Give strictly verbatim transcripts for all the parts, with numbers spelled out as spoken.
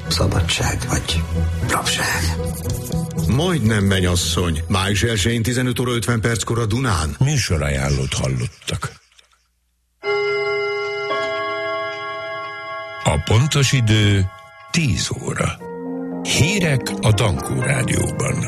Szabadság vagy rabság. Majdnem mennyasszony. május elsején tizenöt óra ötven perckor a Dunán. Műsorajánlót hallottak. A pontos idő tíz óra. Hírek a Dankó Rádióban.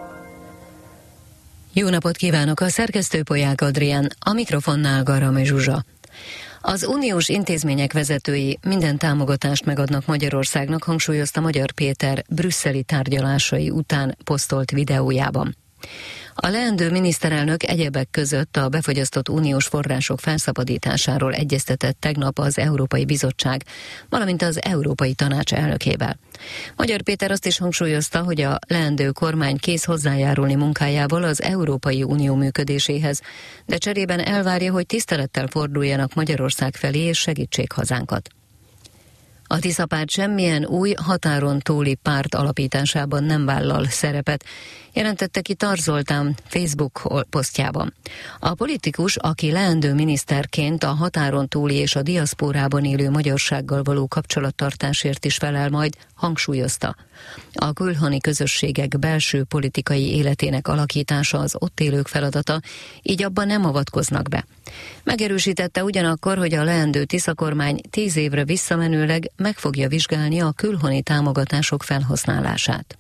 Jó napot kívánok, a szerkesztő Polyák Adrián, a mikrofonnál Garami Zsuzsa. Az uniós intézmények vezetői minden támogatást megadnak Magyarországnak, hangsúlyozta Magyar Péter brüsszeli tárgyalásai után posztolt videójában. A leendő miniszterelnök egyebek között a befagyasztott uniós források felszabadításáról egyeztetett tegnap az Európai Bizottság, valamint az Európai Tanács elnökével. Magyar Péter azt is hangsúlyozta, hogy a leendő kormány kész hozzájárulni munkájával az Európai Unió működéséhez, de cserében elvárja, hogy tisztelettel forduljanak Magyarország felé és segítsék hazánkat. A Tisza párt semmilyen új határon túli párt alapításában nem vállal szerepet, jelentette ki Tar Zoltán Facebook posztjában. A politikus, aki leendő miniszterként a határon túli és a diaszpórában élő magyarsággal való kapcsolattartásért is felel majd, hangsúlyozta. A külhoni közösségek belső politikai életének alakítása az ott élők feladata, így abban nem avatkoznak be. Megerősítette ugyanakkor, hogy a leendő Tisza kormány tíz évre visszamenőleg meg fogja vizsgálni a külhoni támogatások felhasználását.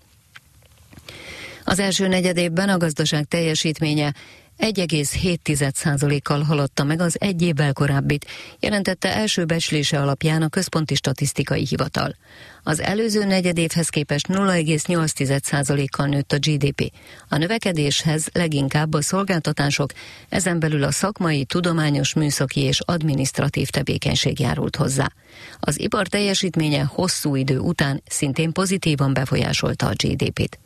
Az első negyedévben a gazdaság teljesítménye egy egész hét százalékkal haladta meg az egy évvel korábbit, jelentette első becslése alapján a Központi Statisztikai Hivatal. Az előző negyedévhez képest nulla egész nyolc százalékkal nőtt a gé dé pé. A növekedéshez leginkább a szolgáltatások, ezen belül a szakmai, tudományos, műszaki és adminisztratív tevékenység járult hozzá. Az ipar teljesítménye hosszú idő után szintén pozitívan befolyásolta a gé dé pét.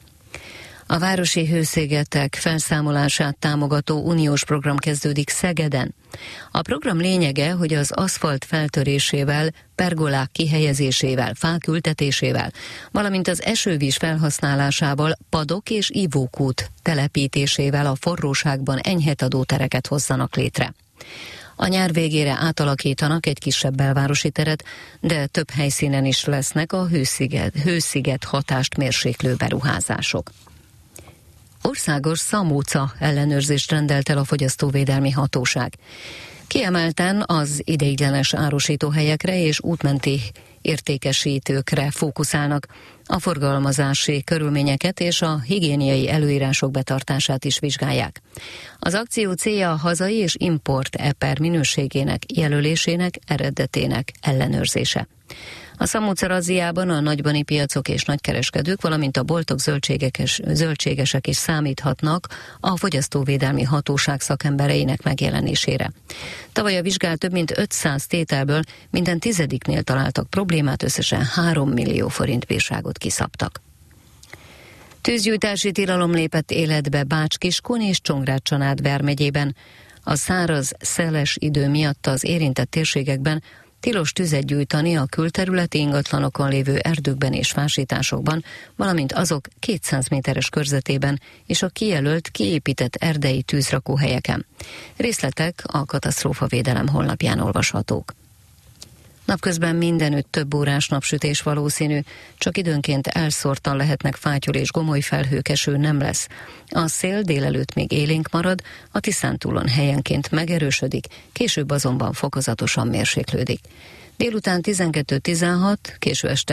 A városi hőszigetek felszámolását támogató uniós program kezdődik Szegeden. A program lényege, hogy az aszfalt feltörésével, pergolák kihelyezésével, fák ültetésével, valamint az esővíz felhasználásával, padok és ivókút telepítésével a forróságban enyhet adótereket hozzanak létre. A nyár végére átalakítanak egy kisebb belvárosi teret, de több helyszínen is lesznek a hősziget, hősziget hatást mérséklő beruházások. Országos szamóca ellenőrzést rendelt el a Fogyasztóvédelmi Hatóság. Kiemelten az ideiglenes árusítóhelyekre és útmenti értékesítőkre fókuszálnak, a forgalmazási körülményeket és a higiéniai előírások betartását is vizsgálják. Az akció célja a hazai és import eper minőségének, jelölésének, eredetének ellenőrzése. A szamóca razziában a nagybani piacok és nagykereskedők, valamint a boltok, zöldségekes, zöldségesek is számíthatnak a Fogyasztóvédelmi Hatóság szakembereinek megjelenésére. Tavaly a vizsgált több mint ötszáz tételből minden tizediknél találtak problémát, összesen három millió forint bírságot kiszabtak. Tűzgyújtási tilalom lépett életbe Bács-Kiskun és Csongrád-Csanád vármegyében. A száraz, szeles idő miatt az érintett térségekben tilos tüzet gyújtani a külterületi ingatlanokon lévő erdőkben és fásításokban, valamint azok kétszáz méteres körzetében és a kijelölt, kiépített erdei tűzrakóhelyeken. Részletek a katasztrófavédelem honlapján olvashatók. Napközben mindenütt több órás napsütés valószínű, csak időnként elszórtan lehetnek fátyol és gomoly felhők, eső nem lesz. A szél délelőtt még élénk marad, a Tiszántúlon helyenként megerősödik, később azonban fokozatosan mérséklődik. Délután tizenkettő tizenhat, késő este